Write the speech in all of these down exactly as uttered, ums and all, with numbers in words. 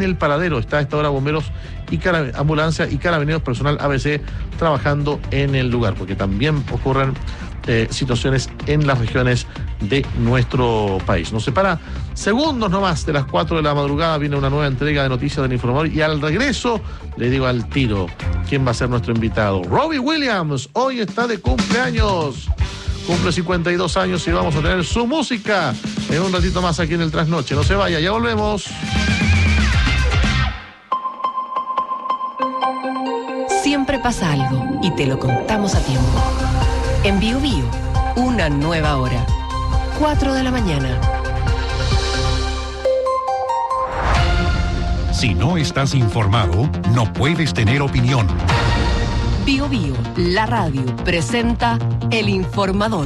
el paradero. Está a esta hora bomberos y carab- ambulancia y carabineros, personal A B C trabajando en el lugar, porque también ocurren eh, situaciones en las regiones de nuestro país. Nos separa segundos nomás de las cuatro de la madrugada. Viene una nueva entrega de Noticias del Informador y al regreso le digo al tiro quién va a ser nuestro invitado. Robbie Williams hoy está de cumpleaños. Cumple cincuenta y dos años y vamos a tener su música en un ratito más aquí en el Trasnoche. No se vaya, ya volvemos. Siempre pasa algo y te lo contamos a tiempo. En Bio Bio, una nueva hora. cuatro de la mañana. Si no estás informado, no puedes tener opinión. Bio Bio, la radio, presenta El Informador.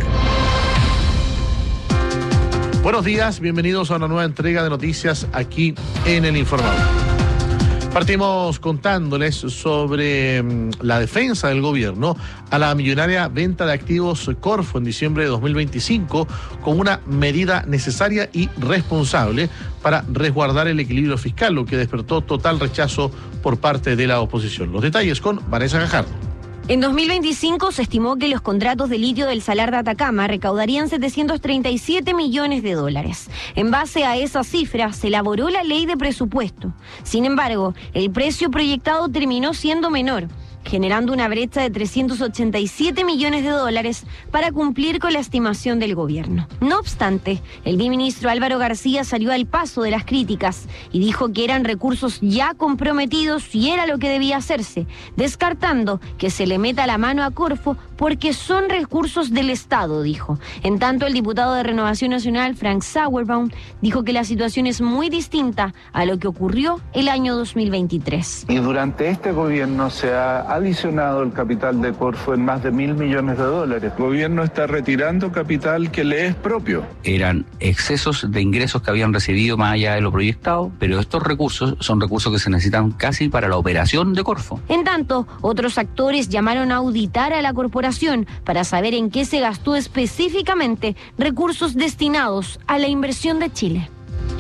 Buenos días, bienvenidos a una nueva entrega de noticias aquí en El Informador. Partimos contándoles sobre um, la defensa del gobierno a la millonaria venta de activos Corfo en diciembre de dos mil veinticinco como una medida necesaria y responsable para resguardar el equilibrio fiscal, lo que despertó total rechazo por parte de la oposición. Los detalles con Vanessa Gajardo. En dos mil veinticinco se estimó que los contratos de litio del Salar de Atacama recaudarían setecientos treinta y siete millones de dólares. En base a esa cifra se elaboró la ley de presupuesto. Sin embargo, el precio proyectado terminó siendo menor, generando una brecha de trescientos ochenta y siete millones de dólares para cumplir con la estimación del gobierno. No obstante, el biministro Álvaro García salió al paso de las críticas y dijo que eran recursos ya comprometidos y era lo que debía hacerse, descartando que se le meta la mano a Corfo porque son recursos del Estado, dijo. En tanto, el diputado de Renovación Nacional, Frank Sauerbaum, dijo que la situación es muy distinta a lo que ocurrió el año dos mil veintitrés. Y durante este gobierno se ha adicionado el capital de Corfo en más de mil millones de dólares. El gobierno está retirando capital que le es propio. Eran excesos de ingresos que habían recibido más allá de lo proyectado, pero estos recursos son recursos que se necesitan casi para la operación de Corfo. En tanto, otros actores llamaron a auditar a la corporación para saber en qué se gastó específicamente recursos destinados a la inversión de Chile.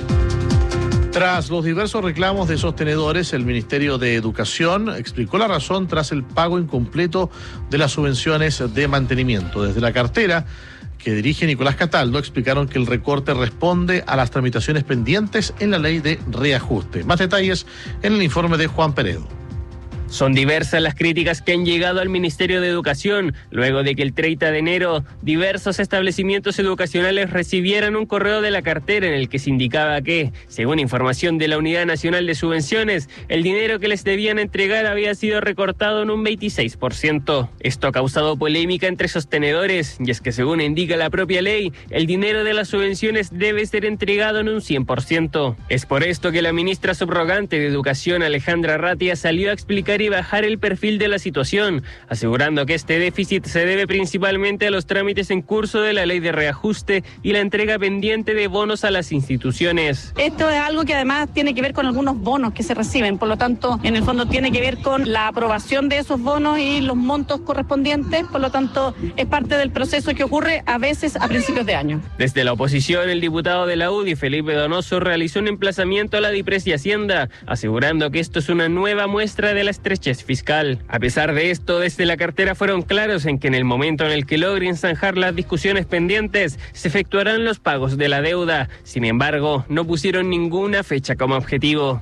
Tras los diversos reclamos de sostenedores, el Ministerio de Educación explicó la razón tras el pago incompleto de las subvenciones de mantenimiento. Desde la cartera que dirige Nicolás Cataldo explicaron que el recorte responde a las tramitaciones pendientes en la ley de reajuste. Más detalles en el informe de Juan Peredo. Son diversas las críticas que han llegado al Ministerio de Educación, luego de que el treinta de enero diversos establecimientos educacionales recibieran un correo de la cartera en el que se indicaba que, según información de la Unidad Nacional de Subvenciones, el dinero que les debían entregar había sido recortado en un veintiséis por ciento. Esto ha causado polémica entre sostenedores, y es que según indica la propia ley, el dinero de las subvenciones debe ser entregado en un cien por ciento. Es por esto que la ministra subrogante de Educación, Alejandra Ratia, salió a explicar y bajar el perfil de la situación, asegurando que este déficit se debe principalmente a los trámites en curso de la ley de reajuste y la entrega pendiente de bonos a las instituciones. Esto es algo que además tiene que ver con algunos bonos que se reciben, por lo tanto, en el fondo tiene que ver con la aprobación de esos bonos y los montos correspondientes, por lo tanto, es parte del proceso que ocurre a veces a principios de año. Desde la oposición, el diputado de la U D I, Felipe Donoso, realizó un emplazamiento a la DIPRES y Hacienda, asegurando que esto es una nueva muestra de la estrechez fiscal. A pesar de esto, desde la cartera fueron claros en que en el momento en el que logren zanjar las discusiones pendientes, se efectuarán los pagos de la deuda. Sin embargo, no pusieron ninguna fecha como objetivo.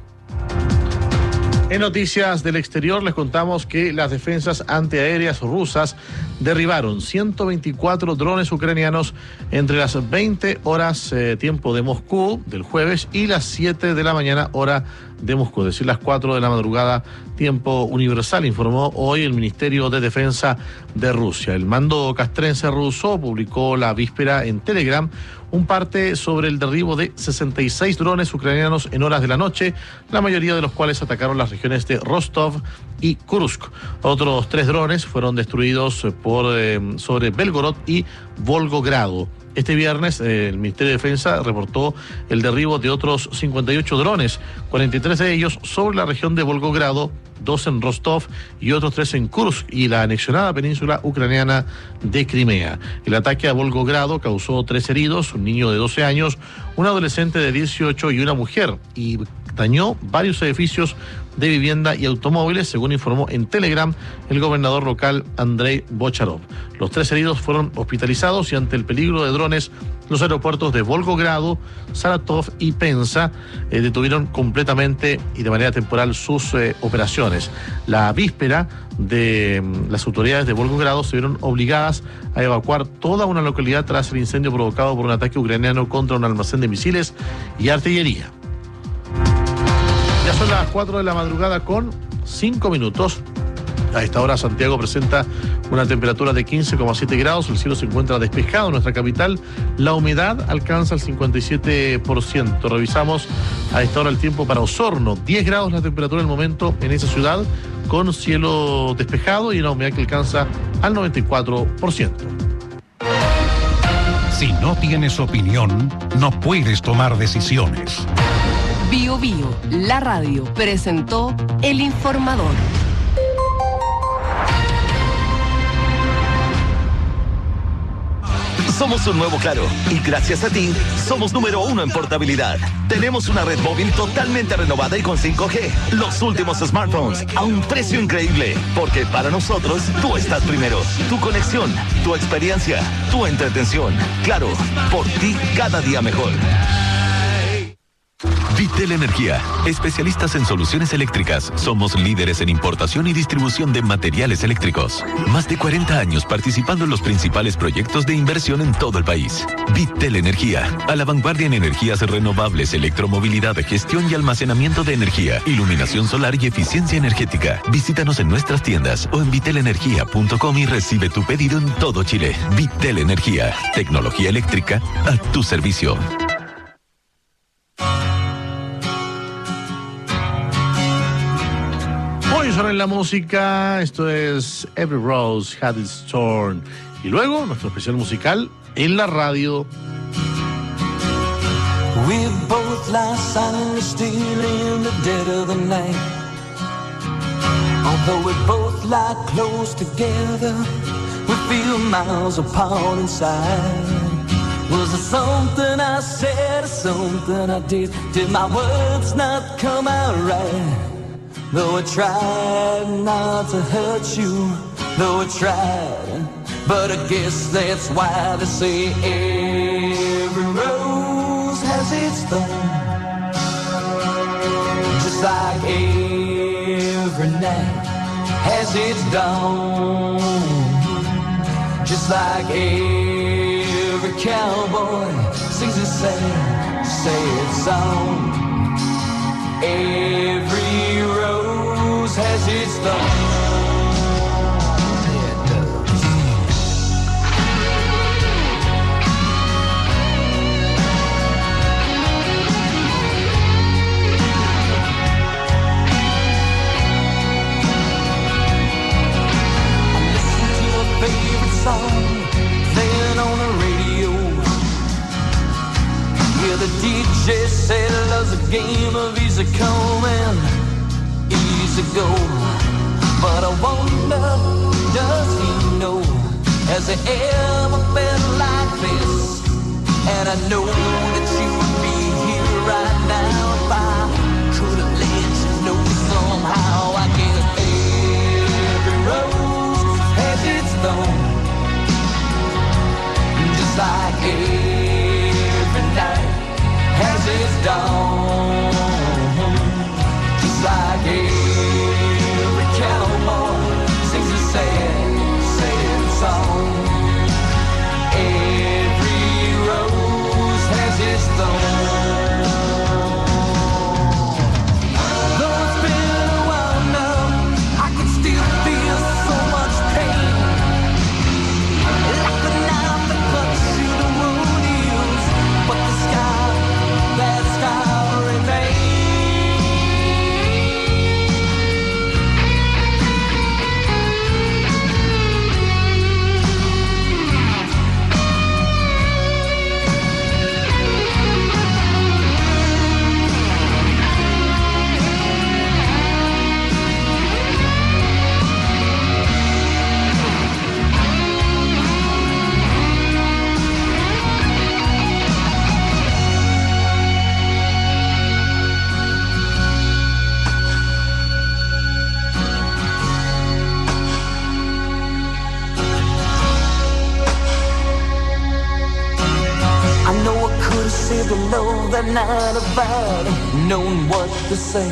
En noticias del exterior les contamos que las defensas antiaéreas rusas derribaron ciento veinticuatro drones ucranianos entre las veinte horas eh, tiempo de Moscú del jueves y las siete de la mañana hora de Moscú, es decir, las cuatro de la madrugada tiempo universal, informó hoy el Ministerio de Defensa de Rusia. El mando castrense ruso publicó la víspera en Telegram un parte sobre el derribo de sesenta y seis drones ucranianos en horas de la noche, la mayoría de los cuales atacaron las regiones de Rostov y Kursk. Otros tres drones fueron destruidos por eh, sobre Belgorod y Volgogrado. Este viernes eh, el Ministerio de Defensa reportó el derribo de otros cincuenta y ocho drones, cuarenta y tres de ellos sobre la región de Volgogrado, dos en Rostov y otros tres en Kursk y la anexionada península ucraniana de Crimea. El ataque a Volgogrado causó tres heridos, un niño de doce años, un adolescente de dieciocho y una mujer, y dañó varios edificios de vivienda y automóviles, según informó en Telegram el gobernador local Andrei Bocharov. Los tres heridos fueron hospitalizados y ante el peligro de drones, los aeropuertos de Volgogrado, Saratov y Penza eh, detuvieron completamente y de manera temporal sus eh, operaciones. La víspera de mm, las autoridades de Volgogrado se vieron obligadas a evacuar toda una localidad tras el incendio provocado por un ataque ucraniano contra un almacén de misiles y artillería. Ya son las cuatro de la madrugada con cinco minutos. A esta hora Santiago presenta una temperatura de quince coma siete grados, el cielo se encuentra despejado en nuestra capital, la humedad alcanza el cincuenta y siete por ciento. Revisamos a esta hora el tiempo para Osorno, diez grados la temperatura en el momento en esa ciudad, con cielo despejado y una humedad que alcanza al noventa y cuatro por ciento. Si no tienes opinión, no puedes tomar decisiones. Bio Bio, la radio, presentó El Informador. Somos un nuevo Claro y gracias a ti somos número uno en portabilidad. Tenemos una red móvil totalmente renovada y con cinco G. Los últimos smartphones a un precio increíble. Porque para nosotros tú estás primero. Tu conexión, tu experiencia, tu entretención. Claro, por ti cada día mejor. Vitel Energía, especialistas en soluciones eléctricas. Somos líderes en importación y distribución de materiales eléctricos. Más de cuarenta años participando en los principales proyectos de inversión en todo el país. Vitel Energía, a la vanguardia en energías renovables, electromovilidad, gestión y almacenamiento de energía, iluminación solar y eficiencia energética. Visítanos en nuestras tiendas o en vitel energía punto com y recibe tu pedido en todo Chile. Vitel Energía, tecnología eléctrica a tu servicio. Son en la música, esto es Every Rose Had Its Thorn. Y luego, nuestro especial musical en la radio. We both lie silently still in the dead of the night. Although we both lie close together, we feel miles apart inside. Was it something I said or something I did? Did my words not come out right? Though I tried not to hurt you, though I tried, but I guess that's why they say every rose has its thorn. Just like every night has its dawn. Just like every cowboy sings a sad, sad song. Every rose has its thorn. Favorite song playing on the radio. Yeah, the D J said love's a game of easy come and easy go. But I wonder, does he know? Has it ever been like this? And I know that you would be here right now if I could have let you know somehow. I guess every rose has its thorn, just like every night has its dawn, just like every cowboy sings a sad, sad song. Every rose has its to love that night about knowing what to say.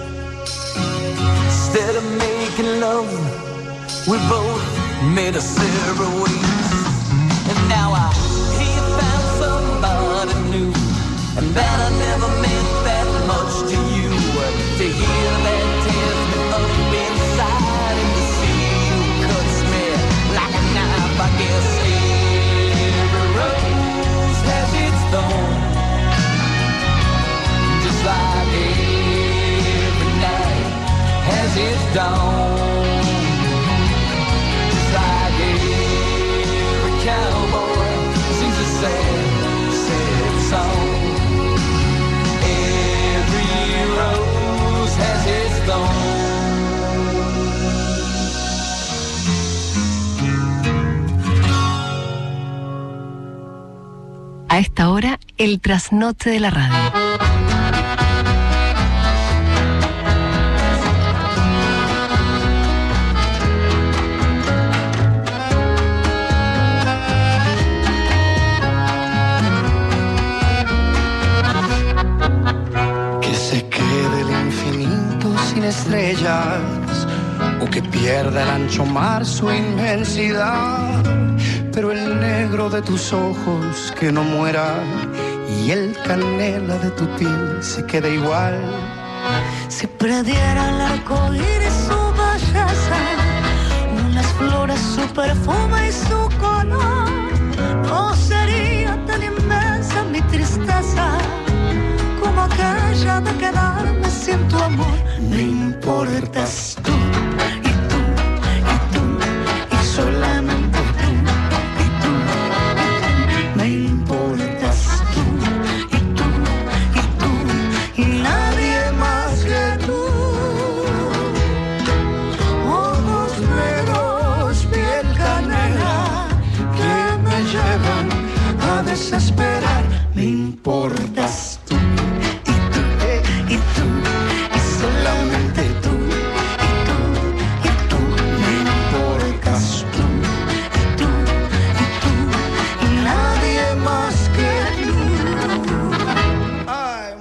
Instead of making love, we both made a separate ways. And now I hear you found somebody new, and that I never meant that much to you. To hear that tears me up inside, and to see you cuts me like a knife. I guess every rose has its thorn, just like every night has its dawn. Just like every cowboy sings a sad, sad song. Every rose has its thorn. A esta hora, el trasnoche de la radio. Que se quede el infinito sin estrellas, o que pierda el ancho mar su inmensidad, pero el negro de tus ojos que no muera, y el canela de tu piel se quede igual. Si perdiera el arco iris su belleza, unas flores su perfume y su color, no sería tan inmensa mi tristeza como aquella de quedarme sin tu amor. Me importas tú, y tú, y tú, y solamente tú, y tú, y tú. Me importas tú, y tú, y tú, y nadie más que tú. Ojos negros, piel canela, que me llevan a desesperar. Me importas tú, y tú, y tú, y solamente tú, y tú, y tú. Me importas tú, y tú, y tú, y nadie más que tú. Ay,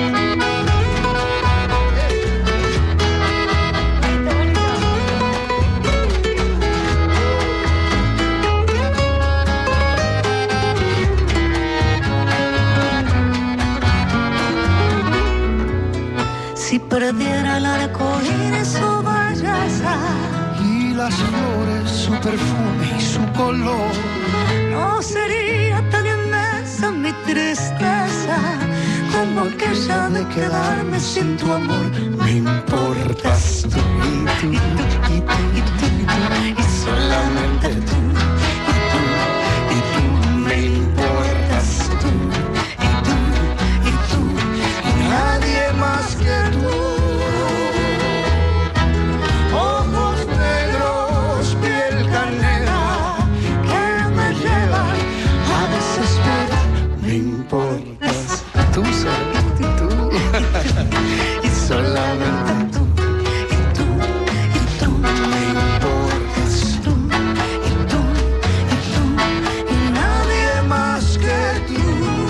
si perdiera el arco iris su belleza, Y las flores su perfume y su color, no sería tan inmensa mi tristeza como aquella de quedarme sin tu amor. me importas tú, y tú, y tú, y tú, y tú, Y solamente tú, y tú. Me importas tú, y tú, y tú, y nadie más que tú. Ojos negros, piel canela, que me llevan a desesperar. Me importas tú, solamente tú, y solamente tú, y tú, y tú. me importas Tú, y tú, y tú, y nadie más que tú.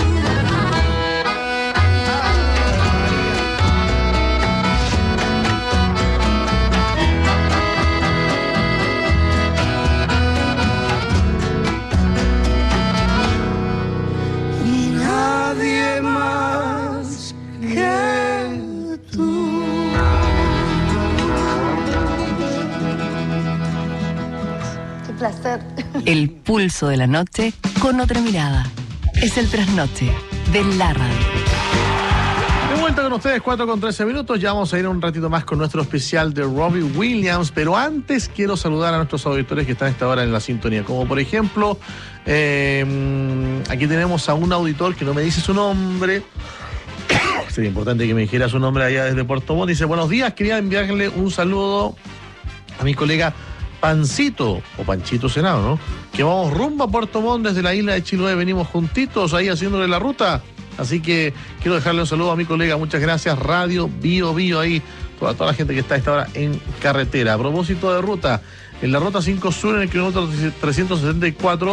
y nadie más que tú. Qué placer. El pulso de la noche con otra mirada. Es el trasnoche de la radio. De vuelta con ustedes, cuatro con trece minutos. Ya vamos a ir un ratito más con nuestro especial de Robbie Williams. Pero antes quiero saludar a nuestros auditores que están a esta hora en la sintonía. Como por ejemplo, eh, aquí tenemos a un auditor que no me dice su nombre. Sería importante que me dijera su nombre allá desde Puerto Montt. Dice, buenos días, quería enviarle un saludo a mi colega Pancito, o Panchito Senado, ¿no? Que vamos rumbo a Puerto Montt desde la isla de Chiloé. Venimos juntitos ahí haciéndole la ruta. Así que quiero dejarle un saludo a mi colega. Muchas gracias. Radio Bio Bio ahí. Toda, toda la gente que está a esta hora en carretera. A propósito de ruta, en la ruta cinco Sur, en el kilómetro trescientos setenta y cuatro,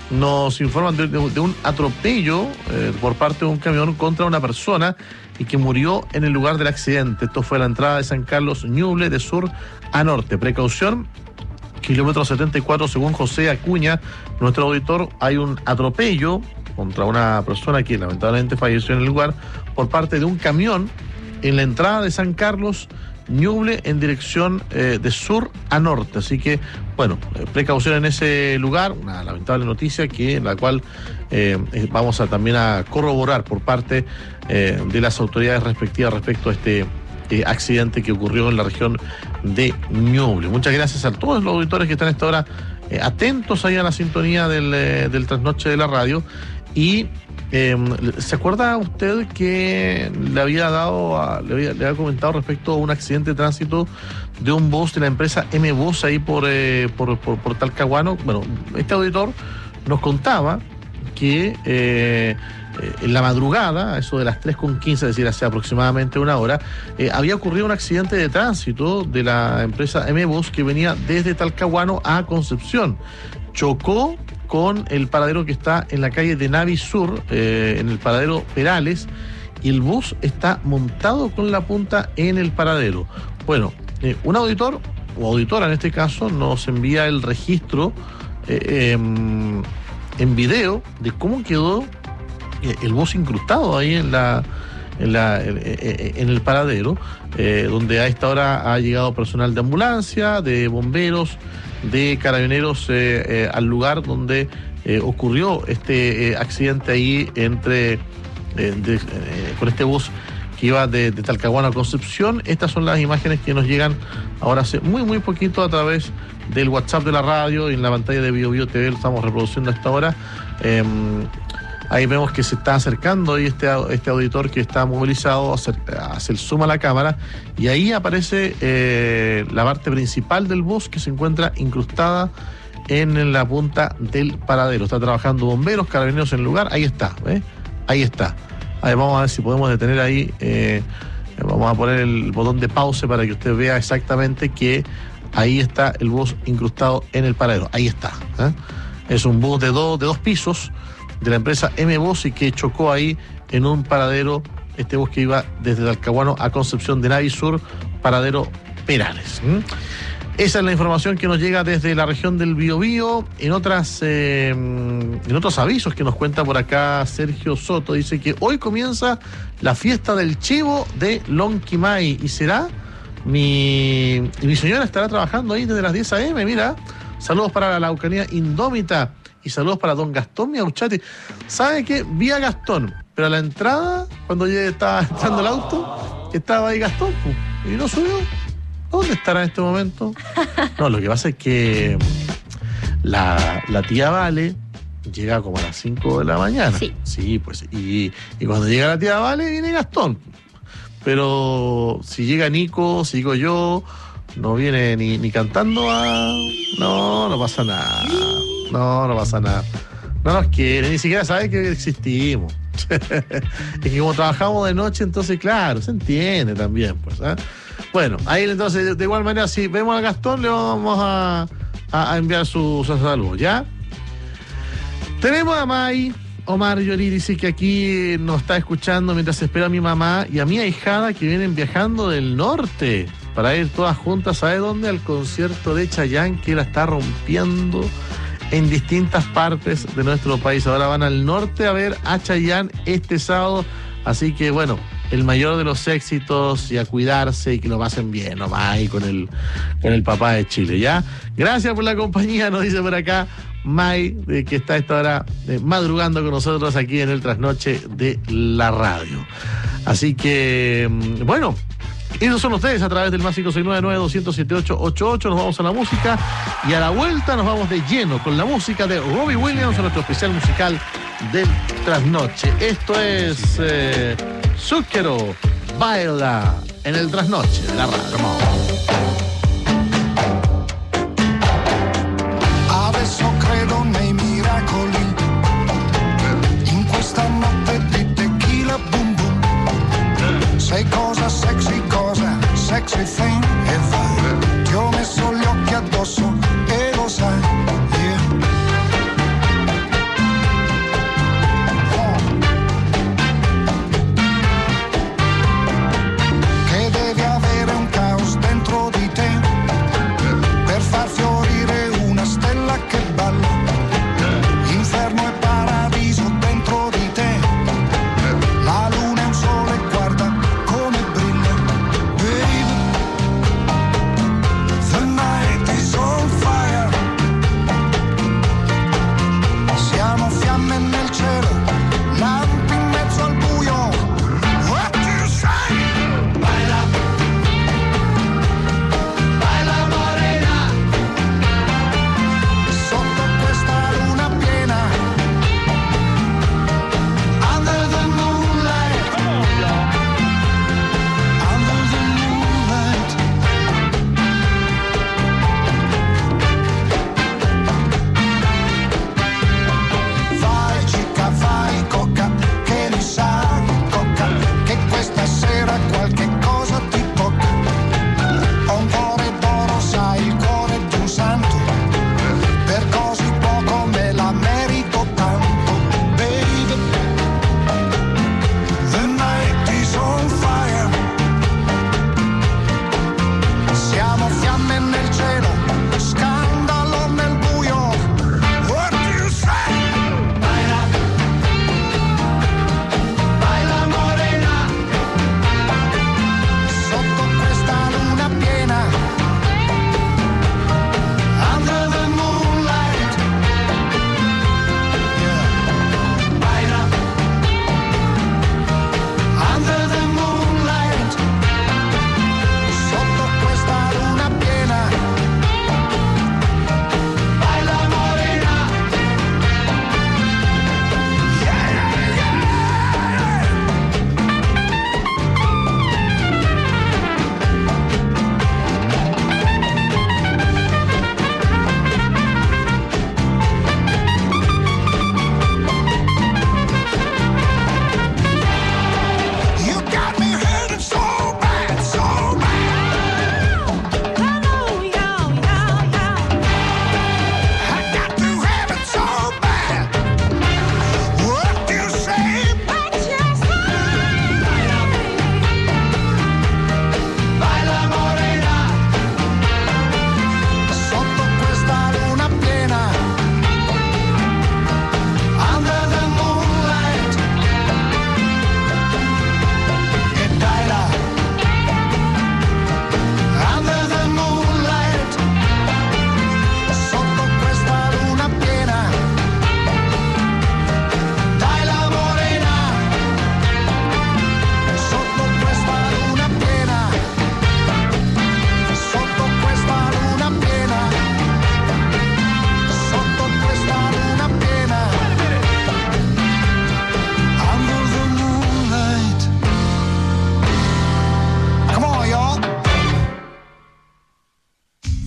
nos informan de, de, de un atropello eh, por parte de un camión contra una persona y que murió en el lugar del accidente. Esto fue a la entrada de San Carlos Ñuble, de sur a norte. Precaución, kilómetro setenta y cuatro, según José Acuña, nuestro auditor, hay un atropello contra una persona que lamentablemente falleció en el lugar por parte de un camión en la entrada de San Carlos Ñuble en dirección eh, de sur a norte. Así que, bueno, eh, precaución en ese lugar, una lamentable noticia que en la cual eh, vamos a también a corroborar por parte eh, de las autoridades respectivas respecto a este eh, accidente que ocurrió en la región de Ñuble. Muchas gracias a todos los auditores que están a esta hora eh, atentos ahí a la sintonía del, eh, del trasnoche de la radio. Y Eh, ¿se acuerda usted que le había dado, a, le, había, le había comentado respecto a un accidente de tránsito de un bus de la empresa M-Bus ahí por, eh, por, por, por Talcahuano? Bueno, este auditor nos contaba que eh, en la madrugada, eso de las tres con quince, es decir, hace aproximadamente una hora, eh, había ocurrido un accidente de tránsito de la empresa M-Bus que venía desde Talcahuano a Concepción. Chocó con el paradero que está en la calle de Navi Sur, eh, en el paradero Perales, y el bus está montado con la punta en el paradero. Bueno, eh, un auditor, o auditora en este caso, nos envía el registro eh, eh, en video de cómo quedó eh, el bus incrustado ahí en la en, la, en, en el paradero, eh, donde a esta hora ha llegado personal de ambulancia, de bomberos, de carabineros eh, eh, al lugar donde eh, ocurrió este eh, accidente ahí entre eh, de, eh, con este bus que iba de, de Talcahuano a Concepción. Estas son las imágenes que nos llegan ahora hace muy muy poquito a través del WhatsApp de la radio y en la pantalla de Bio Bio T V lo estamos reproduciendo a esta hora. Eh, ahí vemos que se está acercando ahí este, este auditor que está movilizado, hace, hace el zoom a la cámara, y ahí aparece eh, la parte principal del bus que se encuentra incrustada en la punta del paradero. Está trabajando bomberos, carabineros en el lugar. Ahí está, ¿eh? Ahí está. A ver, vamos a ver si podemos detener ahí. Eh, vamos a poner el botón de pause para que usted vea exactamente que ahí está el bus incrustado en el paradero. Ahí está, ¿eh? Es un bus de, do, de dos pisos de la empresa M-Bus y que chocó ahí en un paradero, este bus que iba desde Talcahuano a Concepción de Navi Sur, paradero Perales. ¿Mm? Esa es la información que nos llega desde la región del Biobío. En otras, eh, en otros avisos que nos cuenta por acá Sergio Soto, dice que hoy comienza la fiesta del chivo de Lonquimay y será mi, y mi señora estará trabajando ahí desde las diez a eme, mira. Saludos para la Laucanía Indómita y saludos para don Gastón Miauchati. ¿Sabe qué? Vi a Gastón, pero a la entrada, cuando ya estaba entrando el auto, estaba ahí Gastón, y no subió. ¿Dónde estará en este momento? No, lo que pasa es que la, la tía Vale llega como a las cinco de la mañana. Sí. Sí, pues, y, y cuando llega la tía Vale, viene Gastón. Pero si llega Nico, si digo yo, no viene ni, ni cantando a... No, no pasa nada. No, no pasa nada. No nos quiere, ni siquiera sabe que existimos. Es que como trabajamos de noche, entonces, claro, se entiende también, pues, ¿eh? Bueno, ahí entonces, de igual manera, si vemos a Gastón, le vamos a, a, a enviar su, su saludo, ¿ya? Tenemos a May, Omar Yori dice que aquí nos está escuchando mientras espera a mi mamá y a mi ahijada que vienen viajando del norte para ir todas juntas, ¿sabe dónde? Al concierto de Chayanne, que la está rompiendo en distintas partes de nuestro país. Ahora van al norte a ver a Chayanne este sábado, así que bueno, el mayor de los éxitos y a cuidarse y que lo pasen bien nomás ahí con el, con el papá de Chile, ¿ya? Gracias por la compañía, nos dice por acá May, eh, que está a esta hora eh, madrugando con nosotros aquí en el trasnoche de la radio. Así que, bueno, esos son ustedes a través del más cinco seis nueve nueve dos cero siete ocho ocho ocho. Nos vamos a la música y a la vuelta nos vamos de lleno con la música de Robbie Williams, nuestro especial musical del trasnoche. Esto es eh, Zucchero Baila en el trasnoche de la radio. Adesso credo nei miracoli, in questa notte di tequila boom boom. Sei cosa sexy, cosa sexy thing, e vai, ti ho messo gli occhi addosso e lo sai, yeah.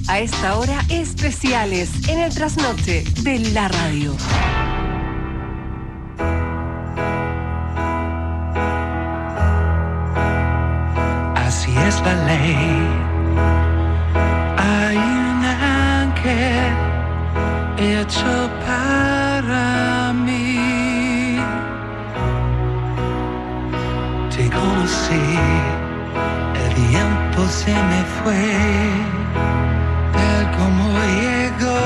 A esta hora, especiales en el trasnoche de la radio. Así es la ley. Hay un ángel hecho para mí. Te conocí, el tiempo se me fue, tal como llegó.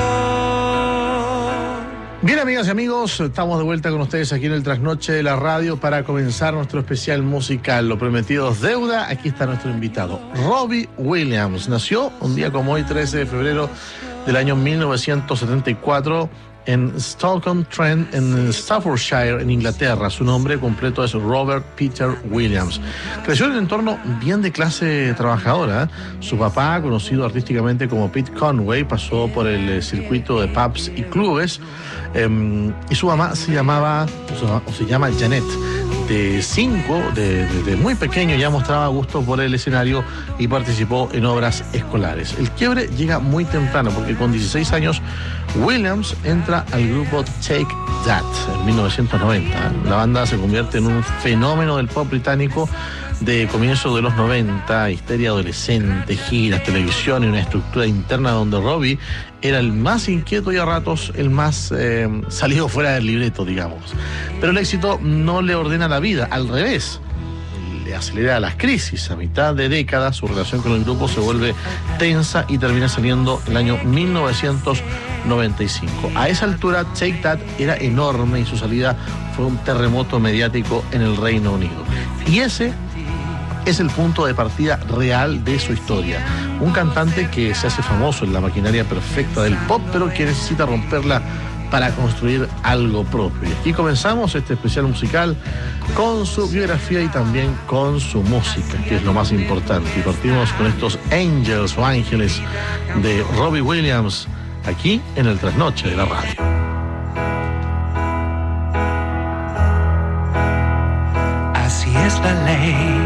Bien, amigas y amigos, estamos de vuelta con ustedes aquí en el Trasnoche de la Radio para comenzar nuestro especial musical. Lo prometido es deuda. Aquí está nuestro invitado, Robbie Williams. Nació un día como hoy, trece de febrero del año mil novecientos setenta y cuatro, en Stoke-on-Trent, en Staffordshire, en Inglaterra. Su nombre completo es Robert Peter Williams. Creció en un entorno bien de clase trabajadora. Su papá, conocido artísticamente como Pete Conway, pasó por el circuito de pubs y clubes, eh, y su mamá se llamaba, o se llama Janet. De cinco, de, de, de muy pequeño ya mostraba gusto por el escenario y participó en obras escolares. El quiebre llega muy temprano porque con dieciséis años Williams entra al grupo Take That en mil novecientos noventa. La banda se convierte en un fenómeno del pop británico de comienzo de los noventa, histeria adolescente, giras, televisión y una estructura interna donde Robbie era el más inquieto y a ratos el más eh, salido fuera del libreto, digamos. Pero el éxito no le ordena la vida, al revés, le acelera las crisis. A mitad de década su relación con el grupo se vuelve tensa y termina saliendo el año mil novecientos noventa y cinco. A esa altura Take That era enorme y su salida fue un terremoto mediático en el Reino Unido. Y ese es el punto de partida real de su historia. Un cantante que se hace famoso en la maquinaria perfecta del pop, pero que necesita romperla para construir algo propio. Y aquí comenzamos este especial musical con su biografía y también con su música, que es lo más importante. Y partimos con estos Angels o Ángeles de Robbie Williams, aquí en el Trasnoche de la Radio. Así es la ley.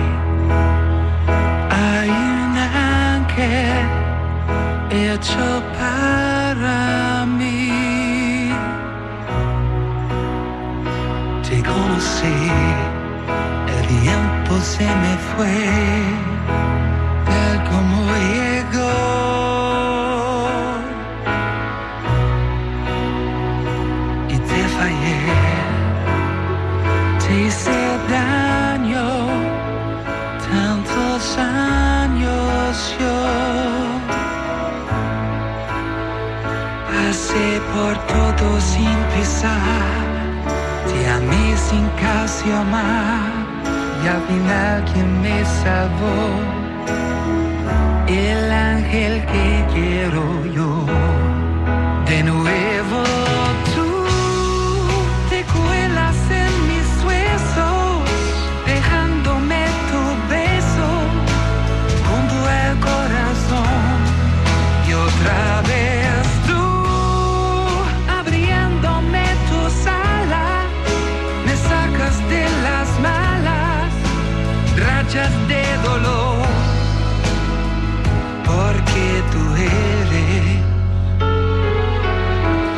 Hay un ángel hecho para mí. Te conocí, el tiempo se me fue, tal como llegó. Y te fallé, te hice daño, tantos años yo pasé por todo sin pisar, te amé sin casi amar, y al final quien me salvó, el ángel que quiero yo. De nuevo tú te cuelas en mis huesos, dejándome tu beso junto al corazón, y otra vez tú abriéndome tus alas, me sacas de las malas rachas de dolor, porque tú eres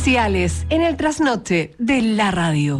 Especiales en el trasnoche de la radio.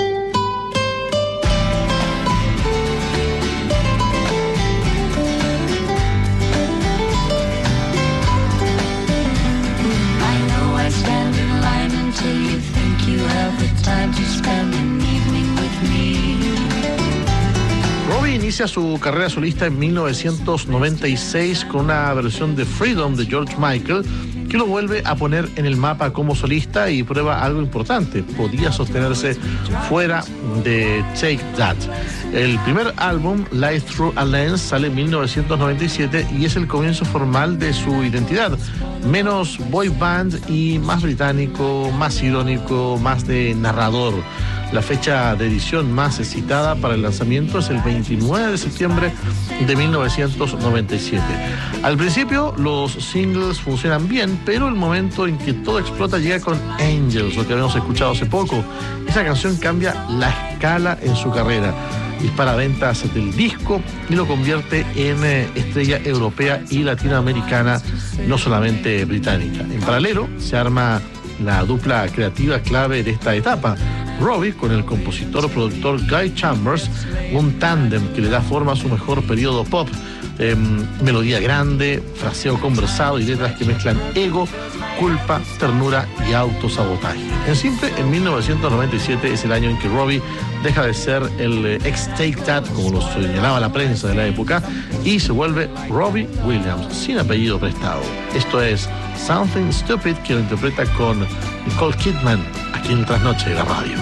Robbie inicia su carrera solista en mil novecientos noventa y seis con una versión de Freedom de George Michael que lo vuelve a poner en el mapa como solista y prueba algo importante: podía sostenerse fuera de Take That. El primer álbum, Life Through a Lens, sale en mil novecientos noventa y siete y es el comienzo formal de su identidad. Menos boy band y más británico, más irónico, más de narrador. La fecha de edición más citada para el lanzamiento es el veintinueve de septiembre de mil novecientos noventa y siete. Al principio los singles funcionan bien, pero el momento en que todo explota llega con Angels, lo que habíamos escuchado hace poco. Esa canción cambia la escala en su carrera, dispara ventas del disco y lo convierte en eh, estrella europea y latinoamericana, no solamente británica. En paralelo se arma la dupla creativa clave de esta etapa: Robbie con el compositor-productor Guy Chambers, un tándem que le da forma a su mejor periodo pop. Eh, melodía grande, fraseo conversado y letras que mezclan ego, culpa, ternura y autosabotaje. En simple, en mil novecientos noventa y siete es el año en que Robbie deja de ser el eh, ex Take That, como lo señalaba la prensa de la época, y se vuelve Robbie Williams, sin apellido prestado. Esto es Something Stupid, que lo interpreta con Nicole Kidman, aquí en el Trasnoche de la radio.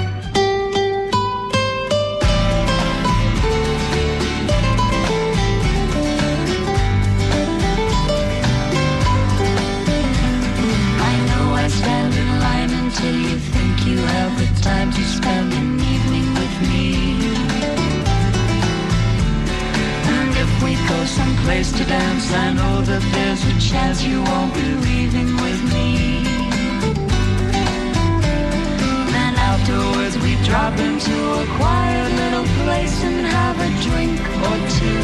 Time to spend an evening with me. And if we go someplace to dance, I know that there's a chance you won't be leaving with me. Then afterwards we drop into a quiet little place and have a drink or two.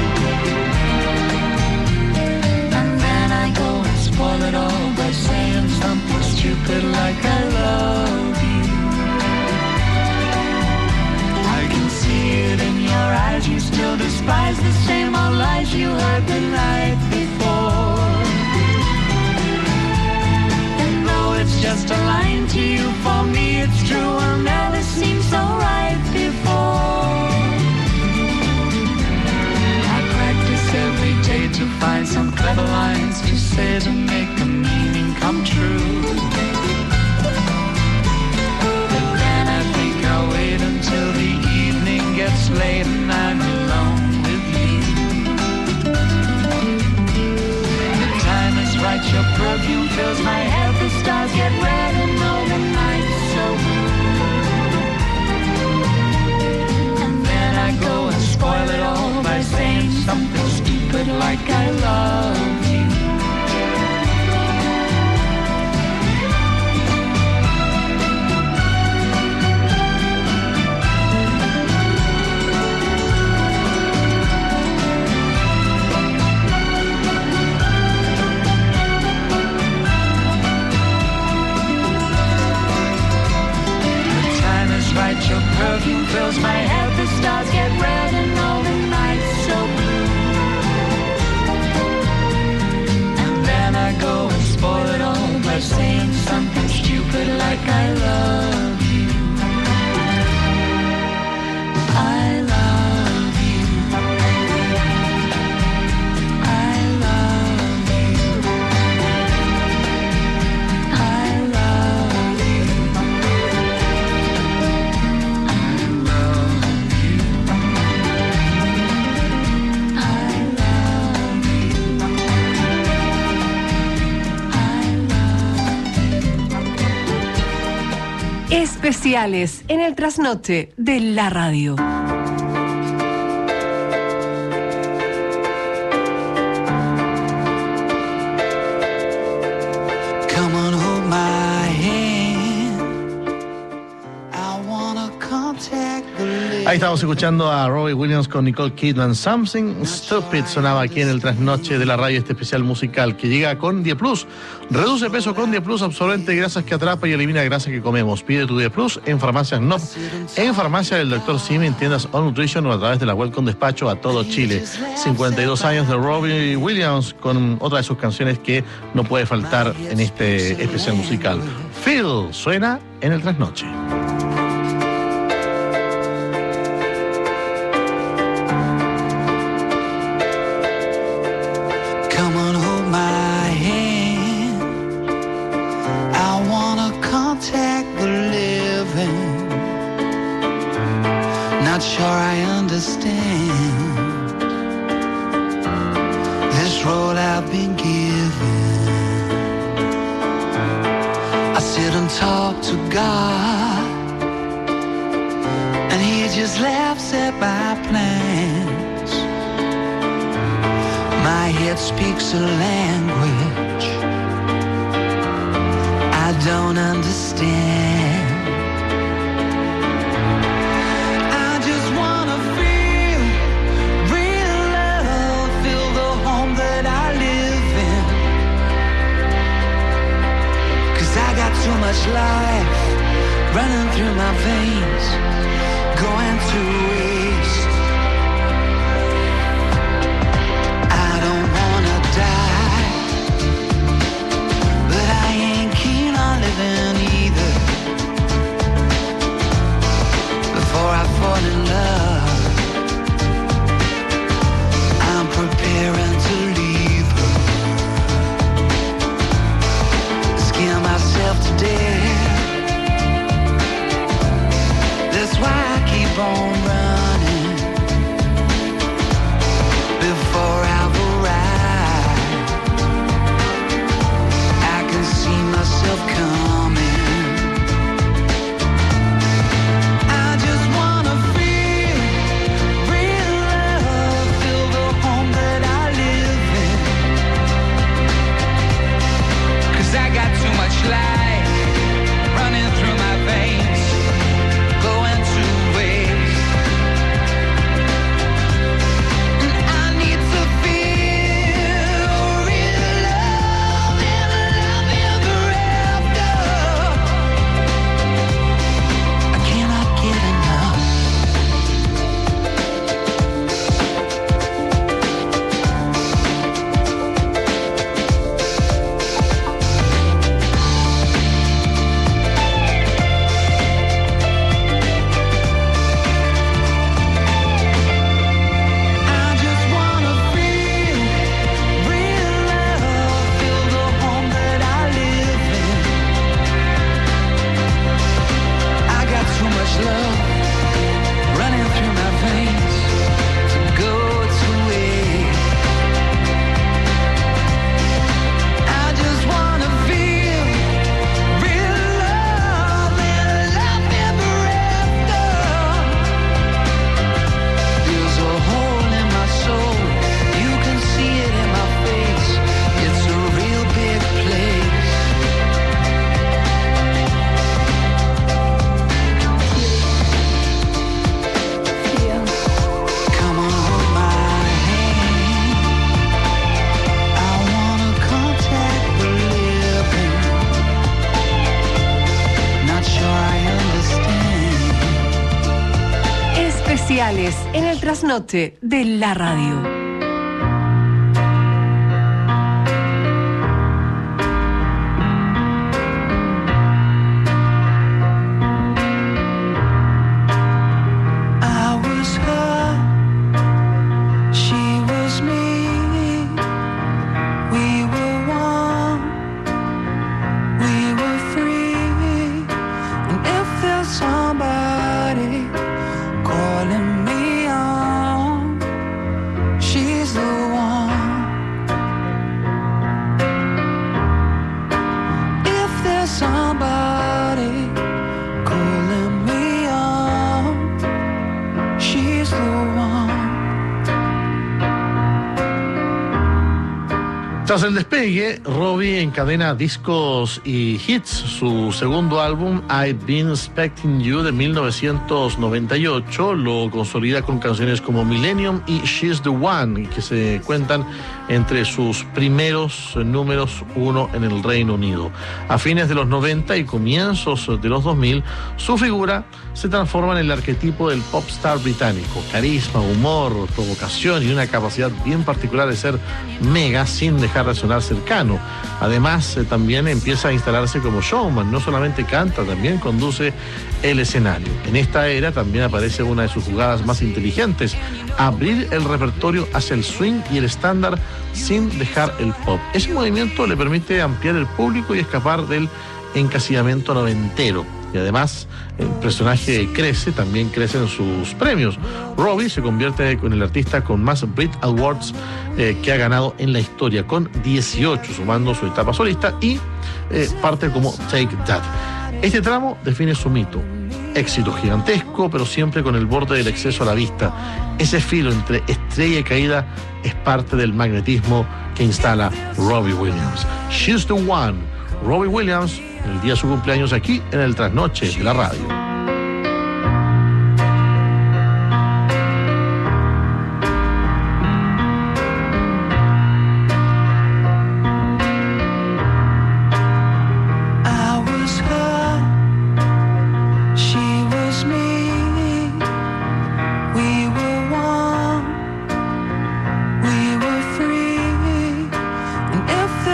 And then I go and spoil it all by saying something stupid like I love you. In your eyes, you still despise the same old lies you heard the night before. And though it's just a line to you, for me it's true, will never seem so right before. I practice every day to find some clever lines to say to make the meaning come true. But then I think I'll wait until the gets late and I'm alone with you. The time is right, your perfume fills my head, the stars get red and all the nights so blue. And then I go and spoil it all by saying something stupid like I love you. Your perfume fills my head, the stars get red and all the nights so blue. And then I go and spoil it all by saying something stupid like I love you. I love you. I love you. I love you. Especiales en el trasnoche de la radio. Ahí estamos escuchando a Robbie Williams con Nicole Kidman. Something Stupid sonaba aquí en el trasnoche de la radio, este especial musical que llega con Die Plus. Reduce peso con Die Plus, absorbente de grasas que atrapa y elimina grasa que comemos. Pide tu Die Plus en farmacias N O P, en farmacia del doctor Simi, en tiendas All Nutrition o a través de la web con despacho a todo Chile. cincuenta y dos años de Robbie Williams con otra de sus canciones que no puede faltar en este especial musical. Phil suena en el trasnoche. Not sure I understand this role I've been given. I sit and talk to God, and He just laughs at my plans. My head speaks a language I don't understand. Too much life running through my veins, going to waste. I don't wanna die, but I ain't keen on living either. Before I fall in love, I'm preparing to leave her. Scare myself to death. That's why I keep on running before I've arrived. I can see myself coming. I just wanna feel real love, feel the home that I live in. 'Cause I got too much life running through my veins, going to waste. And I need to feel real love and love ever after. I cannot get enough. En el trasnoche de la radio. She Tras el despegue, Robbie encadena discos y hits. Su segundo álbum, I've Been Expecting You, de mil novecientos noventa y ocho, lo consolida con canciones como Millennium y She's the One, que se cuentan entre sus primeros números uno en el Reino Unido. A fines de los noventa y comienzos de los dos mil, su figura se transforma en el arquetipo del pop star británico. Carisma, humor, provocación y una capacidad bien particular de ser mega sin dejar de sonar cercano. Además, eh, también empieza a instalarse como showman. No solamente canta, también conduce el escenario. En esta era también aparece una de sus jugadas más inteligentes: abrir el repertorio hacia el swing y el estándar sin dejar el pop. Ese movimiento le permite ampliar el público y escapar del encasillamiento noventero. Y además, el personaje crece, también crecen sus premios. Robbie se convierte en el artista con más Brit Awards eh, que ha ganado en la historia, con dieciocho, sumando su etapa solista, y eh, parte como Take That. Este tramo define su mito: éxito gigantesco, pero siempre con el borde del exceso a la vista. Ese filo entre estrella y caída es parte del magnetismo que instala Robbie Williams. She's the One, Robbie Williams, el día de su cumpleaños aquí en el Trasnoche de la radio.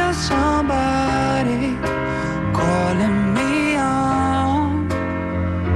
Somebody calling me on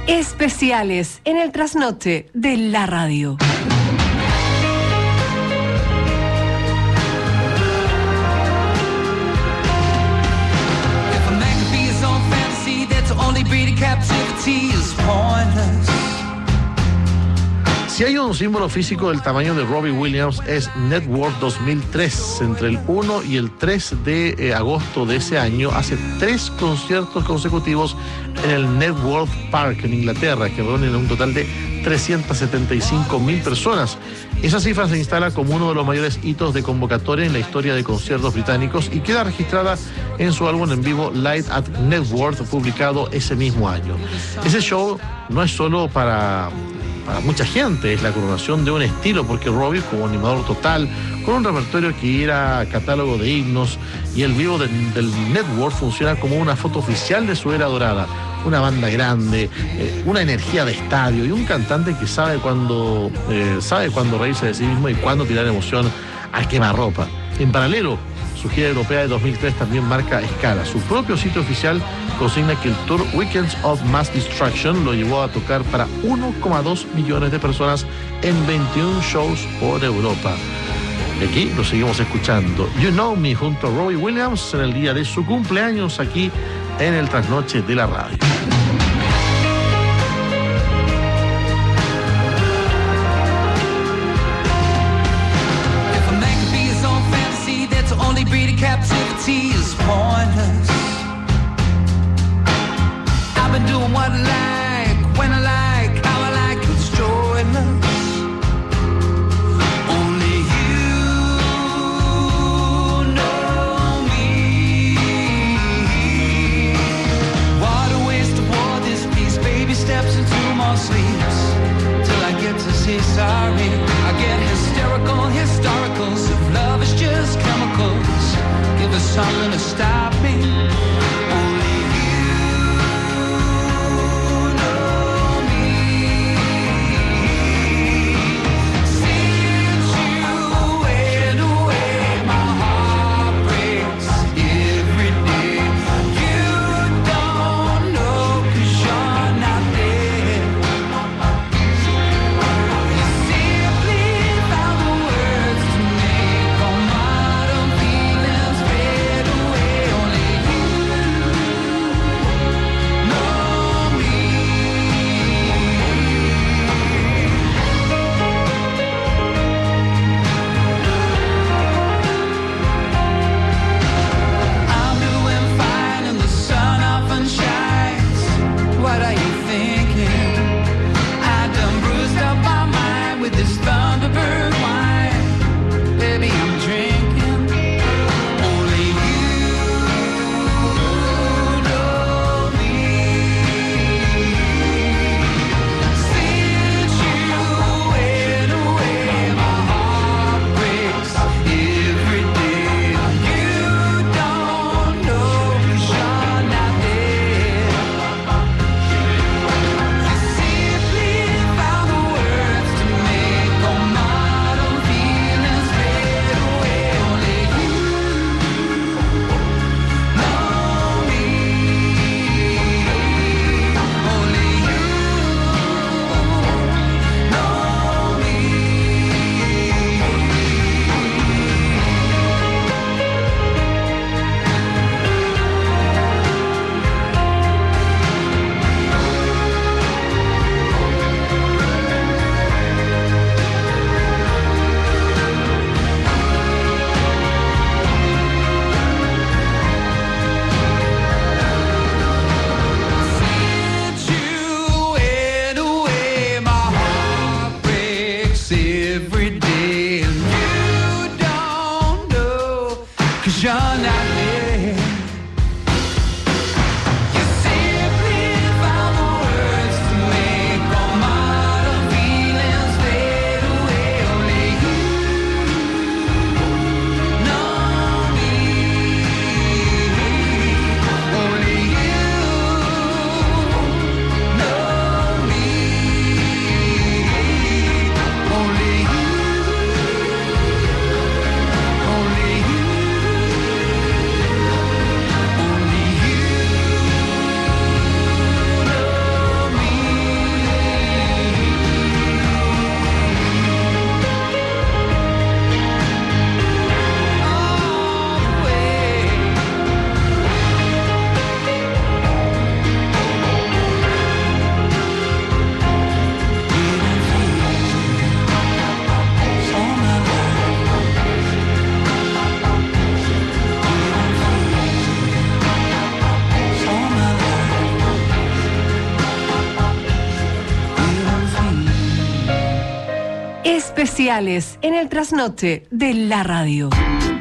Especiales en el trasnoche de la radio. Si hay un símbolo físico del tamaño de Robbie Williams es Network dos mil tres. Entre el uno y el tres de eh, agosto de ese año hace tres conciertos consecutivos en el Network Park en Inglaterra, que reúnen un total de trescientas setenta y cinco mil personas. Esa cifra se instala como uno de los mayores hitos de convocatoria en la historia de conciertos británicos y queda registrada en su álbum en vivo Live at Network, publicado ese mismo año. Ese show no es solo para... para mucha gente, es la coronación de un estilo, porque Robbie, como animador total, con un repertorio que era catálogo de himnos, y el vivo de, del Network funciona como una foto oficial de su era dorada. Una banda grande, eh, una energía de estadio y un cantante que sabe cuándo eh, sabe cuándo reírse de sí mismo y cuándo tirar emoción a quemarropa. En paralelo, su gira europea de dos mil tres también marca escala. Su propio sitio oficial consigna que el tour Weekends of Mass Destruction lo llevó a tocar para uno coma dos millones de personas en veintiún shows por Europa. Y aquí lo seguimos escuchando. You Know Me junto a Robbie Williams en el día de su cumpleaños aquí en el trasnoche de la radio. Captivity is pointless. I've been doing what I like, when I like, how I like, it's joyless. Only you know me. What a waste to war this piece. Baby steps into more sleeps till I get to say sorry. I get hysterical, historicals. If love is just chemicals, give us something to stop me. Only you know me. Since you went away, my heart breaks every day. You don't know 'cause you're not there. You simply found the words to make all modern feelings fade away. Only you know me. I'm doing fine and the sun often shines. What are you thinking? I done bruised up my mind with this Thunderbird wine. Baby, I'm drinking. Only you know me. Since you went away, my heart breaks every day. You don't know 'cause you're not there. You simply found the words to make all modern feelings fade away. Only you know me. Only you know me. Since you went away, my heart breaks every day. And you don't know 'cause you're not there. You simply found the words to make all modern feelings fade away. Only you know me. Only you know me. Only you. Only you. especiales en el trasnoche de la radio.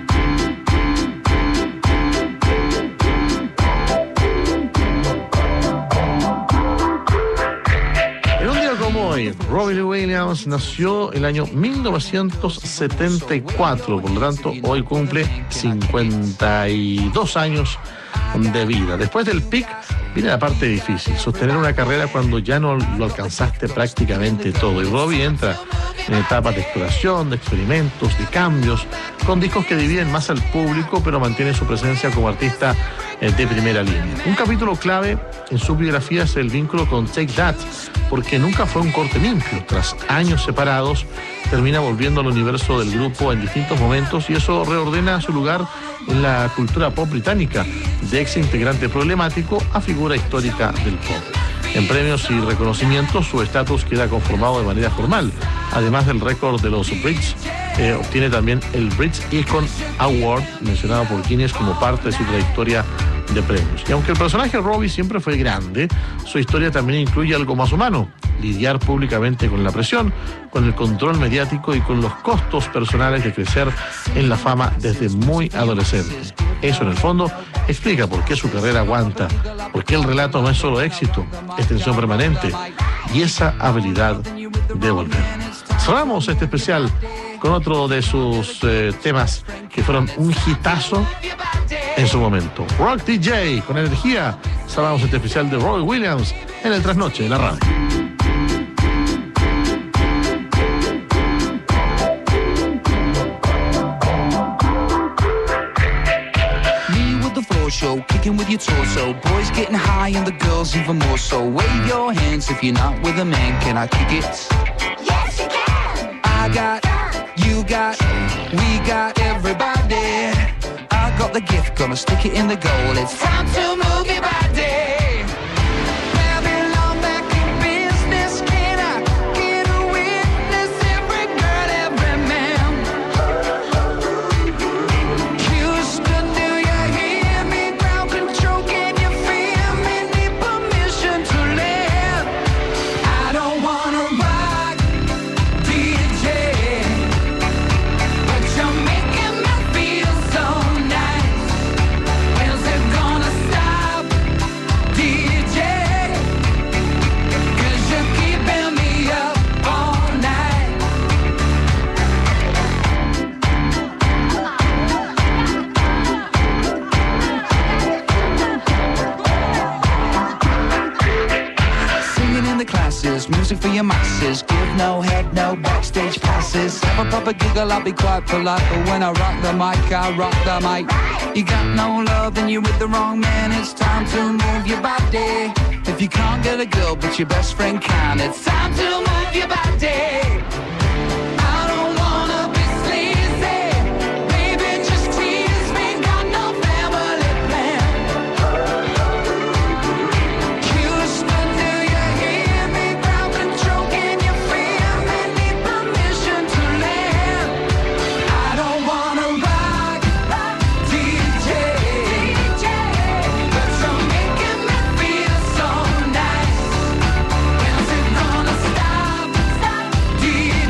Hoy, Robbie Lee Williams nació el año mil novecientos setenta y cuatro, por lo tanto hoy cumple cincuenta y dos años de vida. Después del pic viene la parte difícil, sostener una carrera cuando ya no lo alcanzaste prácticamente todo. Y Robbie entra en etapas de exploración, de experimentos, de cambios, con discos que dividen más al público, pero mantiene su presencia como artista eh, de primera línea. Un capítulo clave en su biografía es el vínculo con Take That, porque nunca fue un corte limpio. Tras años separados, termina volviendo al universo del grupo en distintos momentos y eso reordena su lugar en la cultura pop británica, de ex integrante problemático a figura histórica del pop. En premios y reconocimientos, su estatus queda conformado de manera formal. Además del récord de los Brits, eh, obtiene también el Brits Icon Award, mencionado por Guinness como parte de su trayectoria de premios. Y aunque el personaje Robbie siempre fue grande, su historia también incluye algo más humano: lidiar públicamente con la presión, con el control mediático y con los costos personales de crecer en la fama desde muy adolescente. Eso, en el fondo, explica por qué su carrera aguanta, por qué el relato no es solo éxito, es tensión permanente y esa habilidad de volver. Cerramos este especial con otro de sus eh, temas que fueron un hitazo en su momento. Rock D J, con energía. Cerramos este especial de Robbie Williams en el trasnoche de la radio. Show, kicking with your torso. Boys getting high and the girls even more so. Wave your hands if you're not with a man. Can I kick it? Yes, you can. I got, you got, we got everybody. I got the gift, gonna stick it in the goal. It's time to move your body. Babylon back in business. Can I get a witness? Every girl, every man. Houston, do you hear me? Ground control, can you feel me? Need permission to live. I don't wanna rock, D J, but you're making me feel so nice. When's it gonna stop, D J? Cause you're keeping me up all night. Singing in the classes, music for your masses. Give no head, no backstage passes. Have a proper giggle, I'll be quite polite. But when I rock the mic, I rock the mic. You got no love, then you're with the wrong man. It's time to move your body. If you can't get a girl, but your best friend can, it's time to move your body. I don't wanna be sleazy. Baby, just tease me. Got no family plan. Houston, do you hear me? Ground control, can you feel me? Need permission to land. I don't wanna rock, D J, but you're making me feel so nice. When's it gonna stop, D J?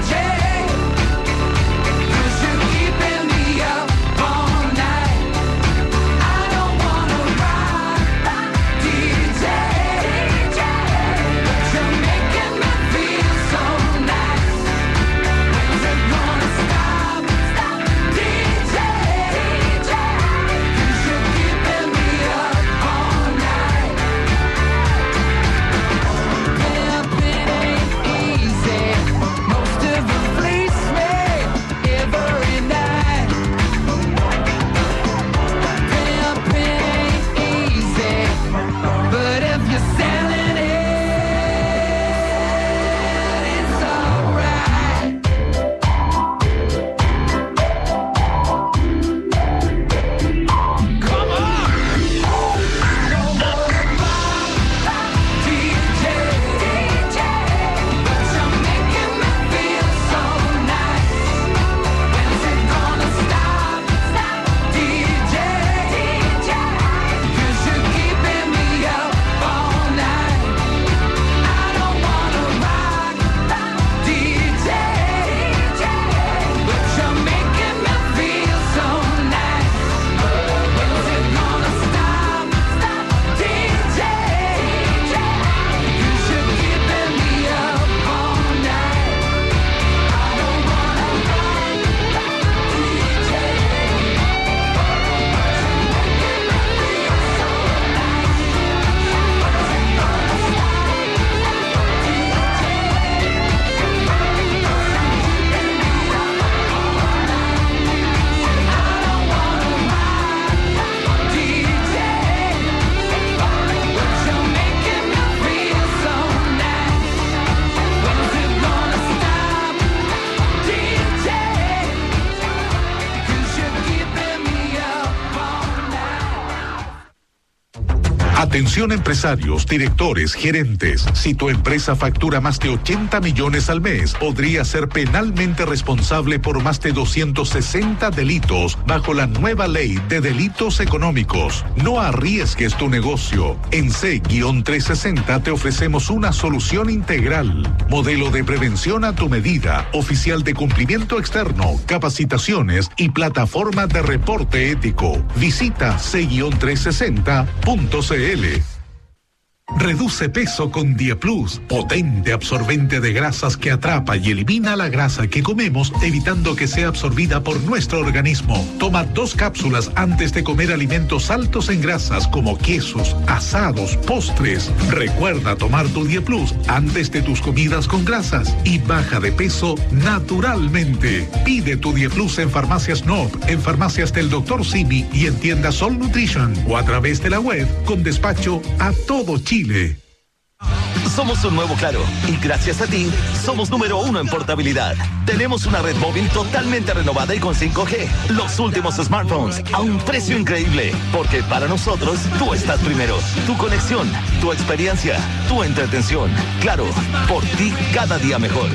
Atención empresarios, directores, gerentes. Si tu empresa factura más de ochenta millones al mes, podría ser penalmente responsable por más de doscientos sesenta delitos bajo la nueva ley de delitos económicos. No arriesgues tu negocio. En C trescientos sesenta te ofrecemos una solución integral. Modelo de prevención a tu medida, oficial de cumplimiento externo, capacitaciones y plataforma de reporte ético. Visita C trescientos sesenta punto c l. Reduce peso con Dieplus, potente absorbente de grasas que atrapa y elimina la grasa que comemos, evitando que sea absorbida por nuestro organismo. Toma dos cápsulas antes de comer alimentos altos en grasas como quesos, asados, postres. Recuerda tomar tu Dieplus antes de tus comidas con grasas y baja de peso naturalmente. Pide tu Dieplus en Farmacias Nob, en Farmacias del doctor Simi y en tiendas Sol Nutrition o a través de la web con despacho a todo Chile. Somos un nuevo Claro y gracias a ti somos número uno en portabilidad. Tenemos una red móvil totalmente renovada y con cinco G. Los últimos smartphones a un precio increíble, porque para nosotros tú estás primero. Tu conexión, tu experiencia, tu entretención. Claro, por ti cada día mejor.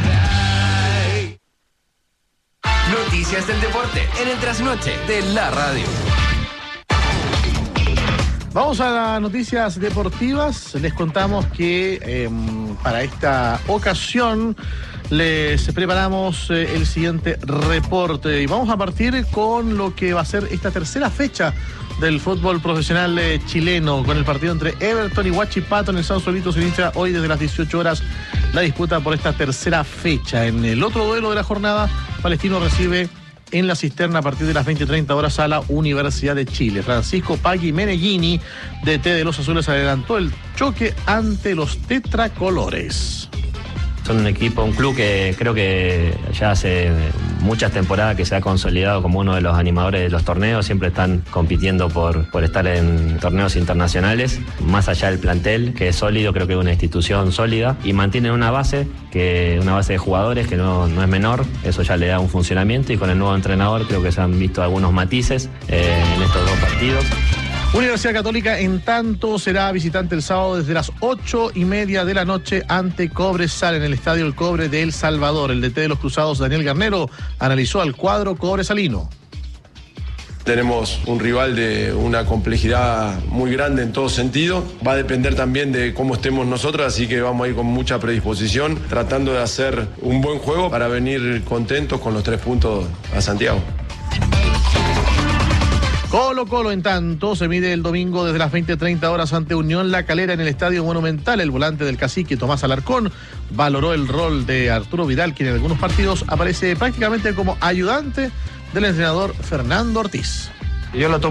Noticias del deporte en el trasnoche de la radio. Vamos a las noticias deportivas. Les contamos que eh, para esta ocasión les preparamos eh, el siguiente reporte. Y vamos a partir con lo que va a ser esta tercera fecha del fútbol profesional eh, chileno, con el partido entre Everton y Huachipato en el Sausalito. Se inicia hoy desde las dieciocho horas la disputa por esta tercera fecha. En el otro duelo de la jornada, Palestino recibe en la Cisterna a partir de las veinte treinta horas a la Universidad de Chile. Francisco Pagui Meneghini, D T de los Azules, adelantó el choque ante los tetracolores. Son un equipo, un club que creo que ya hace muchas temporadas que se ha consolidado como uno de los animadores de los torneos. Siempre están compitiendo por, por estar en torneos internacionales. Más allá del plantel, que es sólido, creo que es una institución sólida. Y mantienen una base, que una base de jugadores que no, no es menor. Eso ya le da un funcionamiento. Y con el nuevo entrenador creo que se han visto algunos matices eh, en estos dos partidos. Universidad Católica, en tanto, será visitante el sábado desde las ocho y media de la noche ante Cobresal en el Estadio El Cobre de El Salvador. El D T de los Cruzados, Daniel Garnero, analizó al cuadro cobresalino. Tenemos un rival de una complejidad muy grande en todo sentido. Va a depender también de cómo estemos nosotros, así que vamos a ir con mucha predisposición, tratando de hacer un buen juego para venir contentos con los tres puntos a Santiago. Colo Colo, en tanto, se mide el domingo desde las veinte treinta horas ante Unión La Calera en el Estadio Monumental. El volante del Cacique, Tomás Alarcón, valoró el rol de Arturo Vidal, quien en algunos partidos aparece prácticamente como ayudante del entrenador Fernando Ortiz. Yo lo tomo